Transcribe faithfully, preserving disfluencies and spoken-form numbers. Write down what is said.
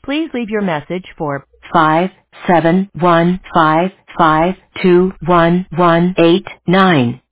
Please leave your message for five seven one five five two one one eight nine.